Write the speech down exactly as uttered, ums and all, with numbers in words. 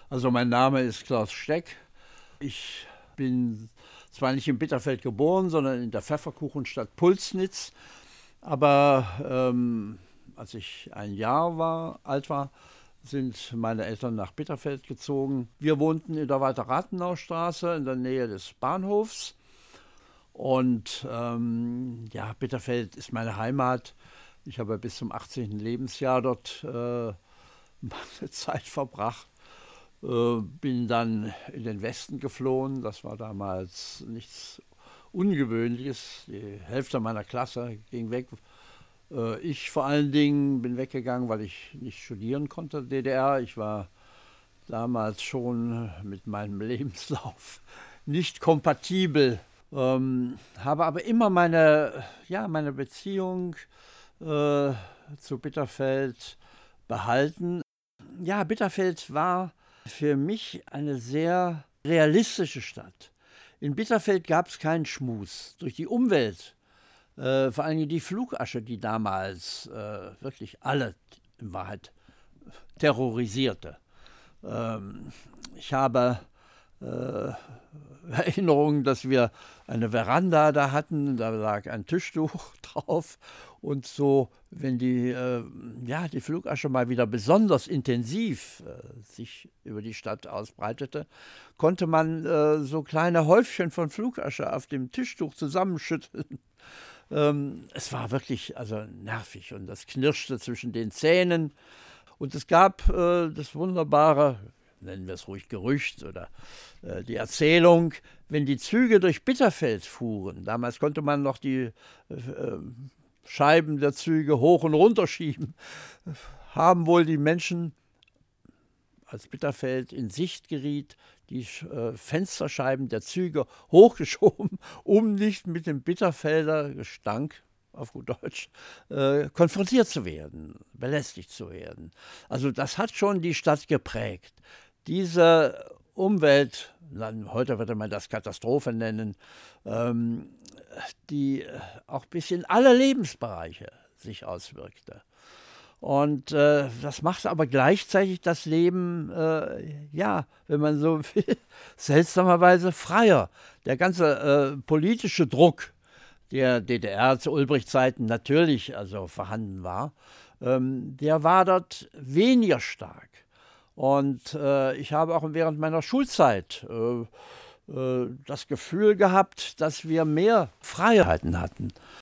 Also mein Name ist Klaus Steck. Ich bin zwar nicht in Bitterfeld geboren, sondern in der Pfefferkuchenstadt Pulsnitz. Aber ähm, als ich ein Jahr war, alt war, sind meine Eltern nach Bitterfeld gezogen. Wir wohnten in der Walter-Rathenau-Straße in der Nähe des Bahnhofs. Und ähm, ja, Bitterfeld ist meine Heimat. Ich habe bis zum achtzehnten Lebensjahr dort äh, meine Zeit verbracht. Äh, bin dann in den Westen geflohen. Das war damals nichts Ungewöhnliches. Die Hälfte meiner Klasse ging weg. Äh, ich vor allen Dingen bin weggegangen, weil ich nicht studieren konnte in der D D R. Ich war damals schon mit meinem Lebenslauf nicht kompatibel. Ähm, habe aber immer meine, ja, meine Beziehung äh, zu Bitterfeld behalten. Ja, Bitterfeld war für mich eine sehr realistische Stadt. In Bitterfeld gab es keinen Schmus. Durch die Umwelt, äh, vor allem die Flugasche, die damals äh, wirklich alle in Wahrheit terrorisierte. Ähm, ich habe äh, Erinnerungen, dass wir eine Veranda da hatten, da lag ein Tischtuch drauf und so, wenn die, äh, ja, die Flugasche mal wieder besonders intensiv äh, sich über die Stadt ausbreitete, konnte man äh, so kleine Häufchen von Flugasche auf dem Tischtuch zusammenschütteln. Ähm, es war wirklich also nervig und das knirschte zwischen den Zähnen. Und es gab äh, das wunderbare, nennen wir es ruhig Gerücht oder äh, die Erzählung, wenn die Züge durch Bitterfeld fuhren, damals konnte man noch die äh, Scheiben der Züge hoch und runter schieben, haben wohl die Menschen, als Bitterfeld in Sicht geriet, die äh, Fensterscheiben der Züge hochgeschoben, um nicht mit dem Bitterfelder Gestank, auf gut Deutsch, äh, konfrontiert zu werden, belästigt zu werden. Also das hat schon die Stadt geprägt. Diese Umwelt, dann, heute würde man das Katastrophe nennen, ähm, die auch bis in alle Lebensbereiche sich auswirkte. Und äh, das macht aber gleichzeitig das Leben, äh, ja, wenn man so will, seltsamerweise freier. Der ganze äh, politische Druck der D D R zu Ulbricht-Zeiten natürlich also vorhanden war, ähm, der war dort weniger stark. Und äh, ich habe auch während meiner Schulzeit äh, äh, das Gefühl gehabt, dass wir mehr Freiheiten hatten.